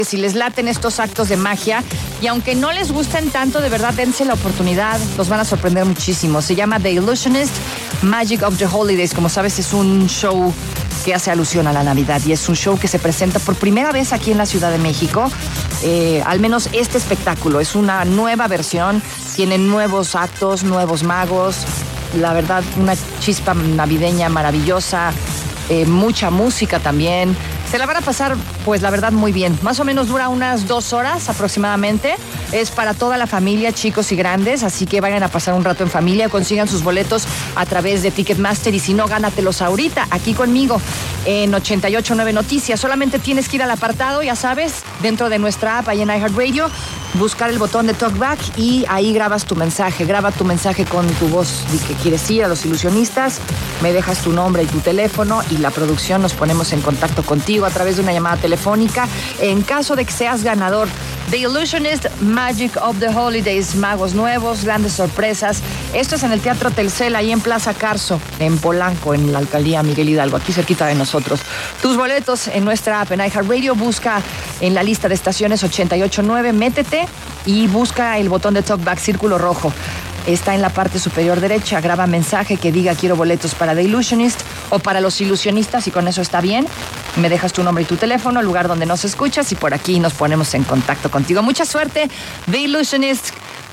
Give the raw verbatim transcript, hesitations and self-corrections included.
Si les laten estos actos de magia y aunque no les gusten tanto, de verdad dense la oportunidad, los van a sorprender muchísimo. Se llama The Illusionist Magic of the Holidays. Como sabes, es un show que hace alusión a la Navidad y es un show que se presenta por primera vez aquí en la Ciudad de México. Eh, al menos este espectáculo es una nueva versión, tiene nuevos actos, nuevos magos, la verdad una chispa navideña maravillosa, eh, mucha música también. Se la van a pasar, pues la verdad, muy bien. Más o menos dura unas dos horas aproximadamente. Es para toda la familia, chicos y grandes, así que vayan a pasar un rato en familia, consigan sus boletos a través de Ticketmaster y si no, gánatelos ahorita, aquí conmigo en ochenta y ocho punto nueve Noticias. Solamente tienes que ir al apartado, ya sabes, dentro de nuestra app, ahí en iHeartRadio, buscar el botón de Talkback y ahí grabas tu mensaje. Graba tu mensaje con tu voz de que quieres ir a Los Ilusionistas, me dejas tu nombre y tu teléfono y la producción nos ponemos en contacto contigo a través de una llamada telefónica. En caso de que seas ganador, The Illusionist Magic of the Holidays, magos nuevos, grandes sorpresas. Esto es en el Teatro Telcel, ahí en Plaza Carso, en Polanco, en la Alcaldía Miguel Hidalgo, aquí cerquita de nosotros. Tus boletos en nuestra app, en iHeartRadio, busca en la lista de estaciones ochenta y ocho punto nueve, métete y busca el botón de Talkback, círculo rojo. Está en la parte superior derecha, graba mensaje que diga quiero boletos para The Illusionist o para Los Ilusionistas y con eso está bien. Me dejas tu nombre y tu teléfono, el lugar donde nos escuchas y por aquí nos ponemos en contacto contigo. Mucha suerte, The Illusionist